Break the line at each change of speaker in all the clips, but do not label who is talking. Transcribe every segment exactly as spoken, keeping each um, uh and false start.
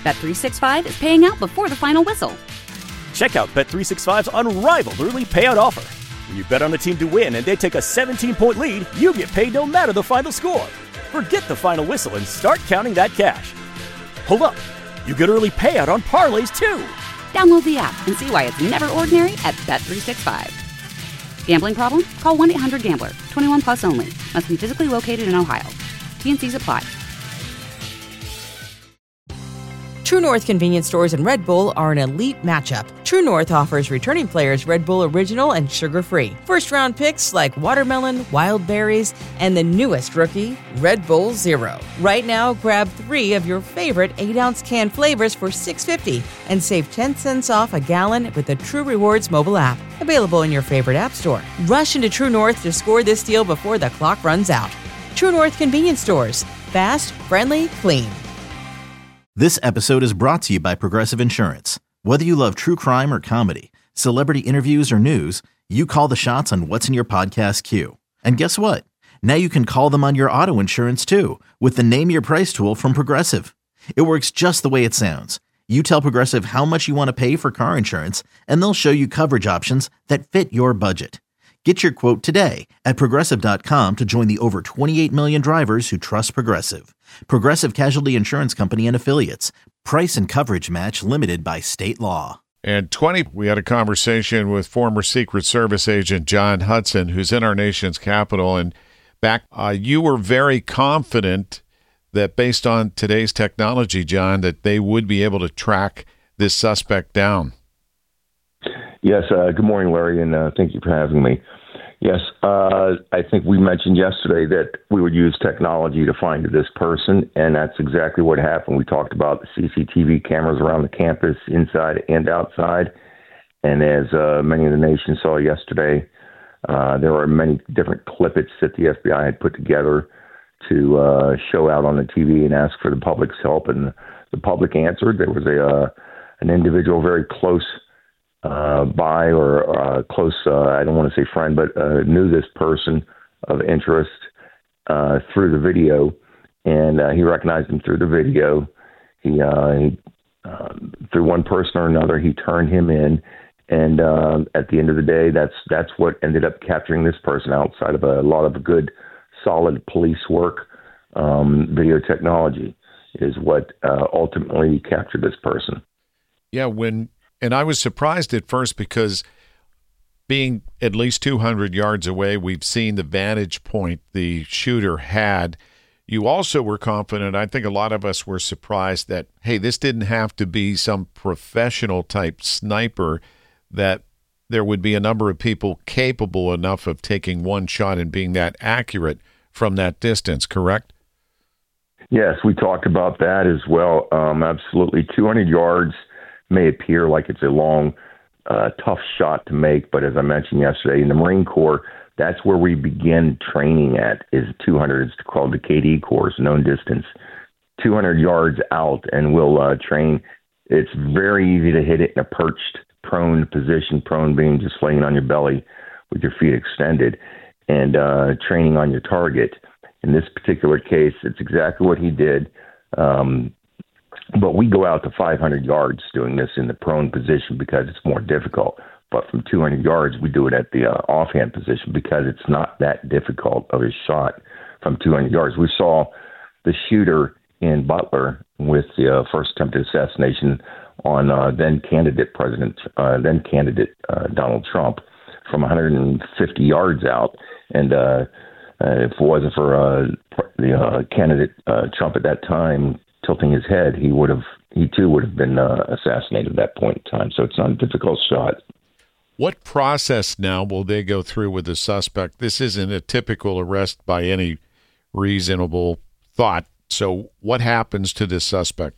Bet three sixty-five is paying out before the final whistle.
Check out Bet three sixty-five's unrivaled early payout offer. When you bet on a team to win and they take a seventeen-point lead, you get paid no matter the final score. Forget the final whistle and start counting that cash. Hold up. You get early payout on parlays, too.
Download the app and see why it's never ordinary at Bet three sixty-five. Gambling problem? Call one eight hundred gambler. twenty-one plus only. Must be physically located in Ohio. T N Cs apply.
True North convenience stores and Red Bull are an elite matchup. True North offers returning players Red Bull Original and sugar-free. First-round picks like watermelon, wild berries, and the newest rookie, Red Bull Zero. Right now, grab three of your favorite eight-ounce can flavors for six dollars and fifty cents and save ten cents off a gallon with the True Rewards mobile app. Available in your favorite app store. Rush into True North to score this deal before the clock runs out. True North convenience stores. Fast, friendly, clean.
This episode is brought to you by Progressive Insurance. Whether you love true crime or comedy, celebrity interviews or news, you call the shots on what's in your podcast queue. And guess what? Now you can call them on your auto insurance too with the Name Your Price tool from Progressive. It works just the way it sounds. You tell Progressive how much you want to pay for car insurance, and they'll show you coverage options that fit your budget. Get your quote today at Progressive dot com to join the over twenty-eight million drivers who trust Progressive. Progressive Casualty Insurance Company and Affiliates. Price and coverage match limited by state law.
And twenty, we had a conversation with former Secret Service agent John Hudson, who's in our nation's capital. And back, uh, you were very confident that based on today's technology, John, that they would be able to track this suspect down.
Yes, uh, good morning, Larry, and uh, thank you for having me. Yes, uh, I think we mentioned yesterday that we would use technology to find this person, and that's exactly what happened. We talked about the C C T V cameras around the campus, inside and outside, and as uh, many of the nation saw yesterday, uh, there were many different clippets that the F B I had put together to uh, show out on the T V and ask for the public's help, and the public answered. There was a uh, an individual very close Uh, by or uh, close, uh, I don't want to say friend, but uh, knew this person of interest uh, through the video, and uh, he recognized him through the video. He, uh, he uh, through one person or another, he turned him in, and uh, at the end of the day, that's that's what ended up capturing this person outside of a lot of good, solid police work. Um, video technology is what uh, ultimately captured this person.
Yeah, when... And I was surprised at first because being at least two hundred yards away, we've seen the vantage point the shooter had. You also were confident. I think a lot of us were surprised that, hey, this didn't have to be some professional type sniper, that there would be a number of people capable enough of taking one shot and being that accurate from that distance, correct?
Yes, we talked about that as well. Um, absolutely. two hundred yards may appear like it's a long, uh, tough shot to make, but as I mentioned yesterday, in the Marine Corps, that's where we begin training at, is two hundred. It's called the K D course, known distance, two hundred yards out, and we'll uh, train. It's very easy to hit it in a perched, prone position, prone being just laying on your belly with your feet extended, and uh, training on your target. In this particular case, it's exactly what he did. Um, But we go out to five hundred yards doing this in the prone position because it's more difficult. But from two hundred yards, we do it at the uh, offhand position because it's not that difficult of a shot from two hundred yards. We saw the shooter in Butler with the uh, first attempted assassination on uh, then candidate President, uh, then candidate uh, Donald Trump from one hundred fifty yards out. And uh, uh, if it wasn't for uh, the uh, candidate uh, Trump at that time tilting his head, he would have, he too would have been uh, assassinated at that point in time. So it's not a difficult shot.
What process now will they go through with the suspect? This isn't a typical arrest by any reasonable thought. So what happens to this suspect?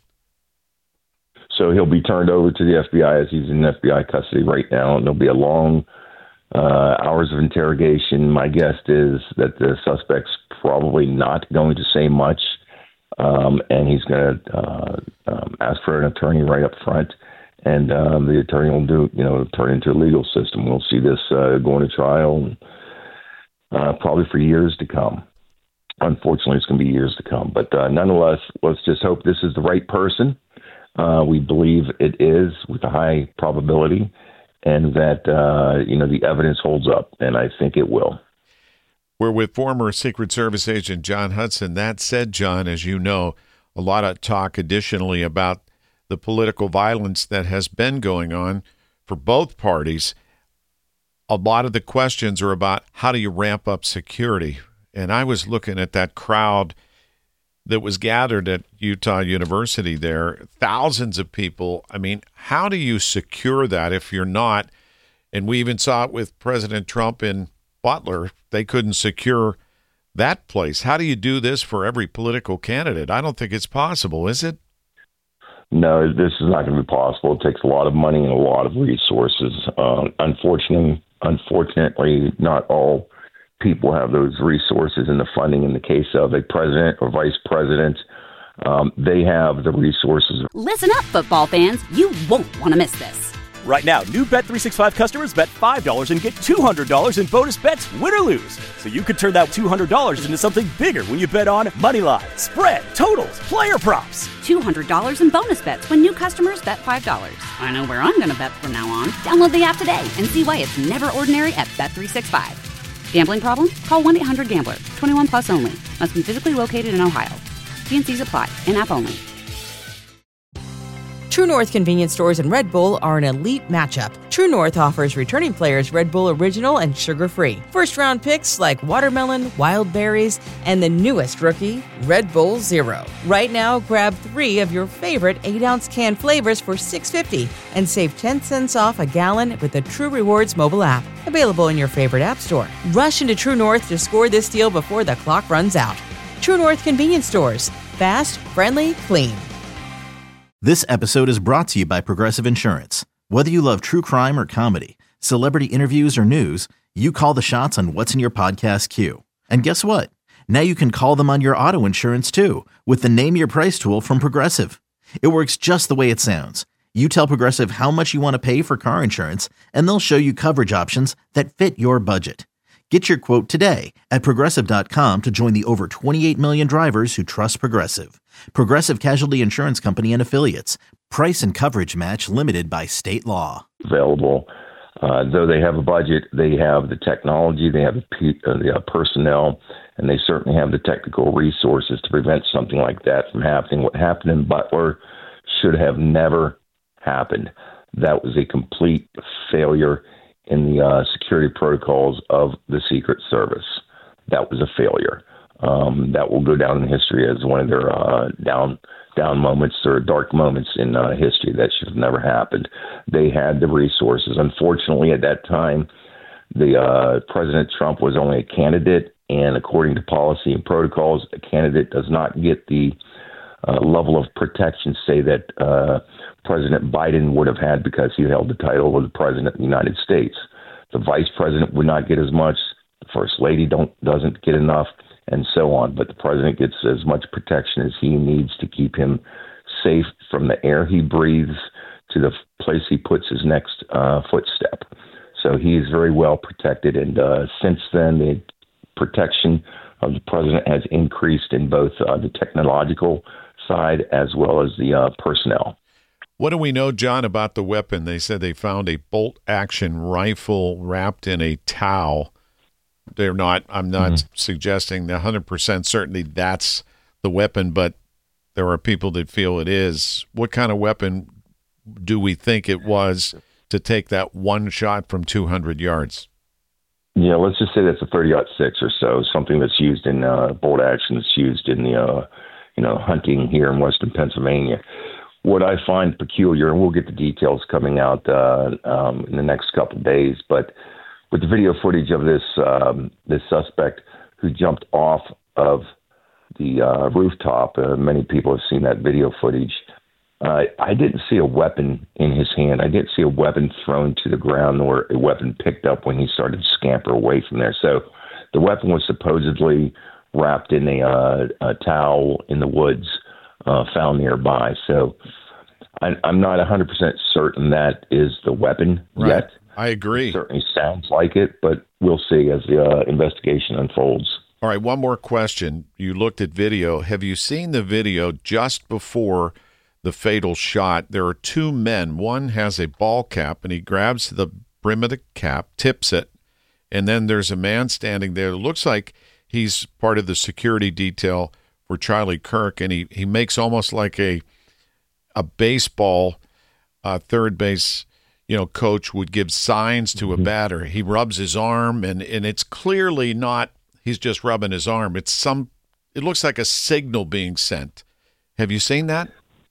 So he'll be turned over to the F B I as he's in F B I custody right now, and there'll be a long uh, hours of interrogation. My guess is that the suspect's probably not going to say much. Um, and he's going to uh, um, ask for an attorney right up front, and um, the attorney will do, you know, turn into a legal system. We'll see this uh, going to trial, uh, probably for years to come. Unfortunately, it's going to be years to come. But uh, nonetheless, let's just hope this is the right person. Uh, we believe it is with a high probability, and that uh, you know the evidence holds up, and I think it will.
We're with former Secret Service agent John Hudson. That said, John, as you know, a lot of talk additionally about the political violence that has been going on for both parties. A lot of the questions are about how do you ramp up security? And I was looking at that crowd that was gathered at Utah University there, thousands of people. I mean, how do you secure that if you're not? And we even saw it with President Trump in Butler. They couldn't secure that place. How do you do this for every political candidate? I don't think it's possible, is it?
No, this is not going to be possible. It takes a lot of money and a lot of resources. Uh, unfortunately, unfortunately, not all people have those resources and the funding. In the case of a president or vice president, um, they have the resources.
Listen up, football fans. You won't want to miss this.
Right now, new Bet three sixty-five customers bet five dollars and get two hundred dollars in bonus bets, win or lose. So you could turn that two hundred dollars into something bigger when you bet on money line, spread, totals, player props.
two hundred dollars in bonus bets when new customers bet five dollars. I know where I'm going to bet from now on. Download the app today and see why it's never ordinary at Bet three sixty-five. Gambling problem? Call one eight hundred gambler. twenty-one plus only. Must be physically located in Ohio. T N Cs apply. In-app only.
True North convenience stores and Red Bull are an elite matchup. True North offers returning players Red Bull Original and sugar-free. First-round picks like watermelon, wild berries, and the newest rookie, Red Bull Zero. Right now, grab three of your favorite eight-ounce can flavors for six dollars and fifty cents and save ten cents off a gallon with the True Rewards mobile app. Available in your favorite app store. Rush into True North to score this deal before the clock runs out. True North convenience stores. Fast, friendly, clean.
This episode is brought to you by Progressive Insurance. Whether you love true crime or comedy, celebrity interviews or news, you call the shots on what's in your podcast queue. And guess what? Now you can call them on your auto insurance too with the Name Your Price tool from Progressive. It works just the way it sounds. You tell Progressive how much you want to pay for car insurance, and they'll show you coverage options that fit your budget. Get your quote today at Progressive dot com to join the over twenty-eight million drivers who trust Progressive. Progressive Casualty Insurance Company and Affiliates. Price and coverage match limited by state law.
Available. Uh, though they have a budget, they have the technology, they have the, pe- uh, the uh, personnel, and they certainly have the technical resources to prevent something like that from happening. What happened in Butler should have never happened. That was a complete failure in the uh, security protocols of the Secret Service. That was a failure. Um, that will go down in history as one of their uh, down down moments or dark moments in uh, history. That should have never happened. They had the resources. Unfortunately, at that time, the uh, President Trump was only a candidate, and according to policy and protocols, a candidate does not get the uh, level of protection, say, that uh, President Biden would have had because he held the title of the President of the United States. The Vice President would not get as much. The First Lady don't doesn't get enough, and so on. But the President gets as much protection as he needs to keep him safe from the air he breathes to the place he puts his next uh, footstep. So he is very well protected. And uh, since then, the protection of the President has increased in both uh, the technological side as well as the uh, personnel.
What do we know, John, about the weapon? They said they found a bolt-action rifle wrapped in a towel. They're not, I'm not mm-hmm. suggesting one hundred percent certainty that's the weapon, but there are people that feel it is. What kind of weapon do we think it was to take that one shot from two hundred yards?
Yeah, let's just say that's a thirty aught six or so, something that's used in uh, bolt action, that's used in the, uh, you know, hunting here in Western Pennsylvania. What I find peculiar, and we'll get the details coming out uh, um, in the next couple of days, but with the video footage of this um, this suspect who jumped off of the uh, rooftop, uh, many people have seen that video footage. Uh, I didn't see a weapon in his hand. I didn't see a weapon thrown to the ground or a weapon picked up when he started to scamper away from there. So the weapon was supposedly wrapped in a, uh, a towel in the woods uh, found nearby. So I, I'm not one hundred percent certain that is the weapon
right.
yet.
I agree.
It certainly sounds like it, but we'll see as the uh, investigation unfolds.
All right, one more question. You looked at video. Have you seen the video just before the fatal shot. There are two men. One has a ball cap, and he grabs the brim of the cap, tips it, and then there's a man standing there. It looks like he's part of the security detail for Charlie Kirk, and he, he makes almost like a a baseball uh, third base, you know, coach would give signs to a batter. He rubs his arm, and, and it's clearly not he's just rubbing his arm. It's some. It looks like a signal being sent. Have you seen that?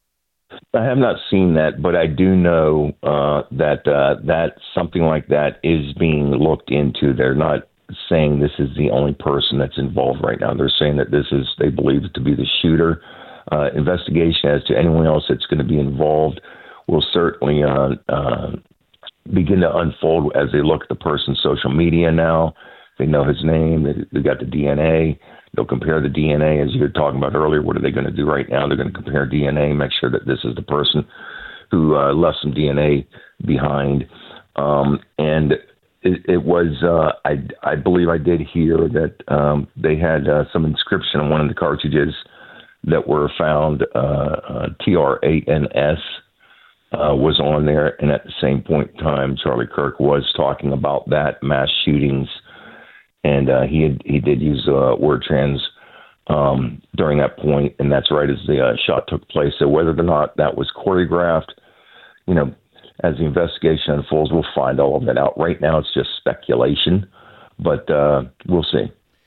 I have not seen that, but I do know uh, that uh, that something like that is being looked into. They're not saying this is the only person that's involved right now. They're saying that this is, they believe it to be the shooter. Uh, investigation as to anyone else that's going to be involved will certainly uh, uh, begin to unfold as they look at the person's social media now. They know his name. They, they got the D N A. They'll compare the D N A, as you were talking about earlier. What are they going to do right now? They're going to compare D N A, make sure that this is the person who uh, left some D N A behind. Um, and it, it was, uh, I, I believe I did hear that um, they had uh, some inscription on one of the cartridges that were found, uh, uh, T R eight N S uh, was on there. And at the same point in time, Charlie Kirk was talking about that, mass shootings. And uh, he had, he did use uh, word trans um, during that point, and that's right as the uh, shot took place. So whether or not that was choreographed, you know, as the investigation unfolds, we'll find all of that out. Right now, it's just speculation, but uh, we'll see.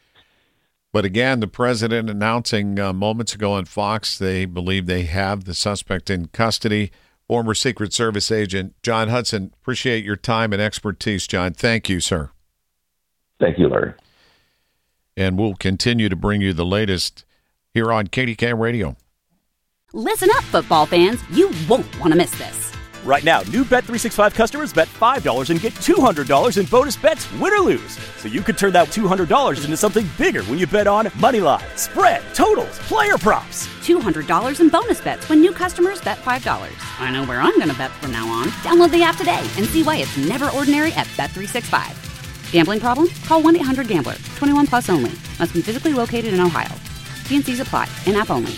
But again, the president announcing uh, moments ago on Fox, they believe they have the suspect in custody. Former Secret Service agent John Hudson, appreciate your time and expertise, John. Thank you, sir.
Thank you, Larry.
And we'll continue to bring you the latest here on K D K Radio.
Listen up, football fans. You won't want to miss this.
Right now, new Bet three sixty-five customers bet five dollars and get two hundred dollars in bonus bets, win or lose. So you could turn that two hundred dollars into something bigger when you bet on money line, spread, totals, player props.
two hundred dollars in bonus bets when new customers bet five dollars. I know where I'm going to bet from now on. Download the app today and see why it's never ordinary at Bet three sixty-five. Gambling problem? Call one eight hundred gambler. twenty-one plus only. Must be physically located in Ohio. T and C's apply. In-app only.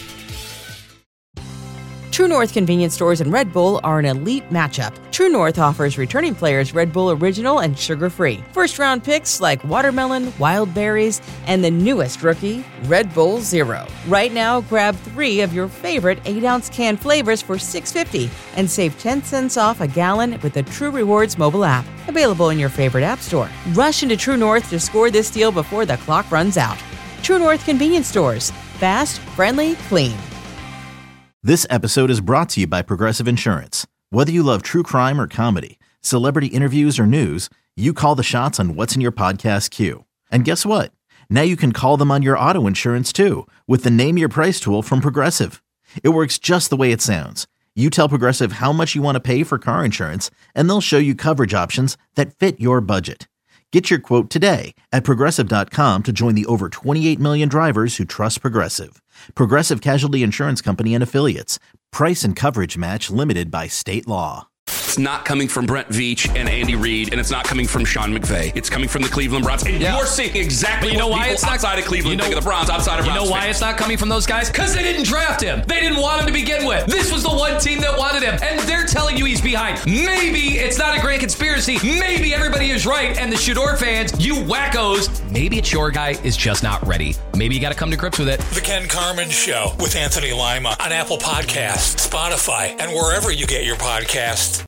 True North convenience stores and Red Bull are an elite matchup. True North offers returning players Red Bull Original and sugar-free. First-round picks like watermelon, wild berries, and the newest rookie, Red Bull Zero. Right now, grab three of your favorite eight ounce can flavors for six dollars and fifty cents and save ten cents off a gallon with the True Rewards mobile app. Available in your favorite app store. Rush into True North to score this deal before the clock runs out. True North convenience stores. Fast, friendly, clean.
This episode is brought to you by Progressive Insurance. Whether you love true crime or comedy, celebrity interviews or news, you call the shots on what's in your podcast queue. And guess what? Now you can call them on your auto insurance too with the Name Your Price tool from Progressive. It works just the way it sounds. You tell Progressive how much you want to pay for car insurance, and they'll show you coverage options that fit your budget. Get your quote today at Progressive dot com to join the over twenty-eight million drivers who trust Progressive. Progressive Casualty Insurance Company and Affiliates. Price and coverage match limited by state law.
It's not coming from Brent Veach and Andy Reid, and it's not coming from Sean McVay. It's coming from the Cleveland Browns. And yeah. You're seeing exactly you know what why people it's not, outside of Cleveland you know, think of the Browns, outside of
You
Browns
know why
fans.
It's not coming from those guys? Because they didn't draft him. They didn't want him to begin with. This was the one team that wanted him, and they're telling you he's behind. Maybe it's not a great conspiracy. Maybe everybody is right, and the Shador fans, you wackos, maybe it's your guy is just not ready. Maybe you got to come to grips with it.
The Ken Carman Show with Anthony Lima on Apple Podcasts, Spotify, and wherever you get your podcasts.